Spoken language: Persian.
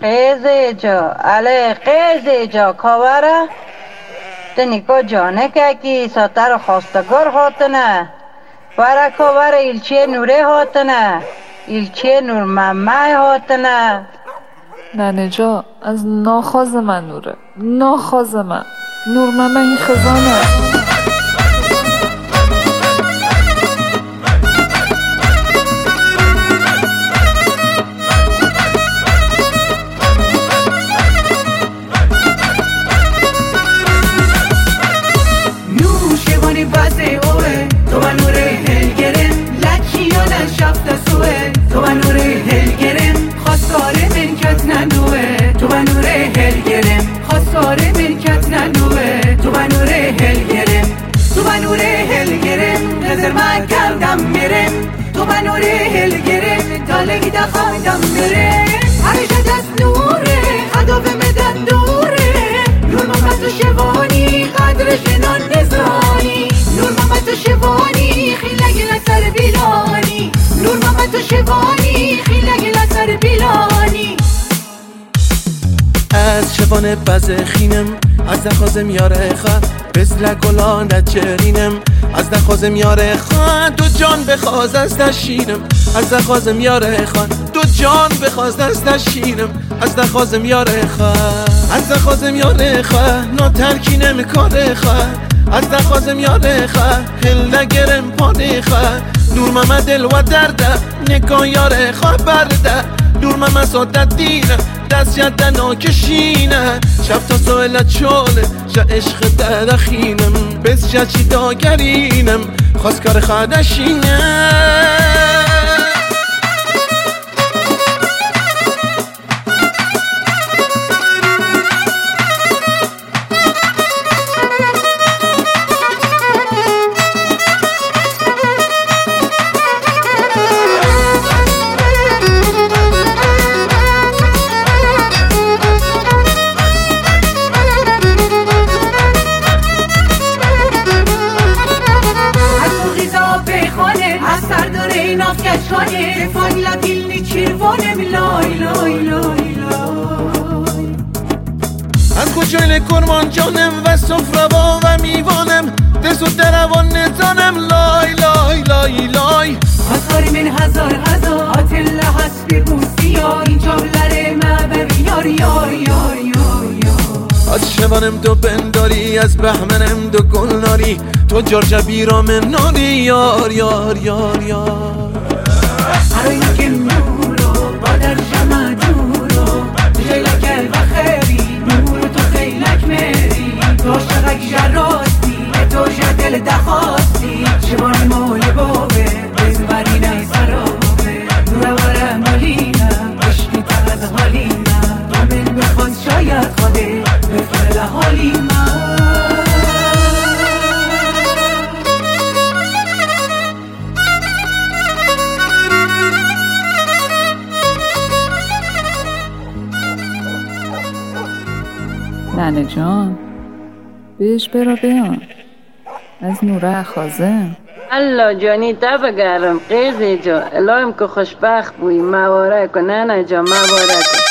قیزی جا علی قیزی جا کاوره تنیکا جانه که کی ساتر خواستگار هاتنه ورا کاوره ایلچه نوره هاتنه ایلچه نور ممه هاتنه. ننه جا از ناخواز من نوره، ناخواز من نور ممه این خزانه. بازه اوه تو و نور هلگرم لکیانه شفت سوه تو و نور هلگرم خواستاره ملکت ننوه تو و نور هلگرم خواستاره ملکت ننوه تو و نور هلگرم تو و نور هلگرم نظر من کردم میرم تو و نور هلگرم دالگی دخواندم میرم همیشه دست نوره هدف مدن دوره نور محمد و شوانی قدر جنان نزانی نور محمد و شوانی خیلی گل سر بیلانی نور محمد و شوانی خیلی گل سر بیلانی از شبان بزخینم از نخوازم یاره خواه بزل گلان نجرینم از نخوازم یاره خواه دو جان بخواز از نشینم از نخوازم یاره خواه دو جان بخواز از نشینم از نخوازم یاره خواه از نخوازم یاره خواه نا ترکینم کاره خواه از نخوازم یاره خواه هل نگرم پانه خواه نور محمد دل و درده نگاه یاره خواه برده نور محمد سادت دینه دست ید ناکشینه شب تا سوالت چاله جا عشق درخینم بس جا چی داگرینم خواست کار خدشینه. کشانه فایلا دیلنی چیروانم لای لای لای لای از کجای کرمان جانم و سفروا و میوانم دست و دروان نزانم لای لای لای لای هزار من هزار آتل حسبی بوسیا اینجا لره مبر یار یار یار یار از شبانم دو بنداری از بهمنم دو گلناری تو جرجبیرام ناری یار یار یار یار هرایی که نورو با در جمع دورو جیلک و خیری نورو تو خیلک میری تو شغک جراستی تو جدل دخواستی شبان مولی بابه بزورین سرابه نور واره مالینم عشقی تغذ حالینم تو من بخواد شاید خوده بفرل حالینم. ننه جان بیش برا بیان از نوره خازم الله جانی دب گرم قیزی جا الهیم که خوشبخت بوی مبارک و ننه جا مبارک.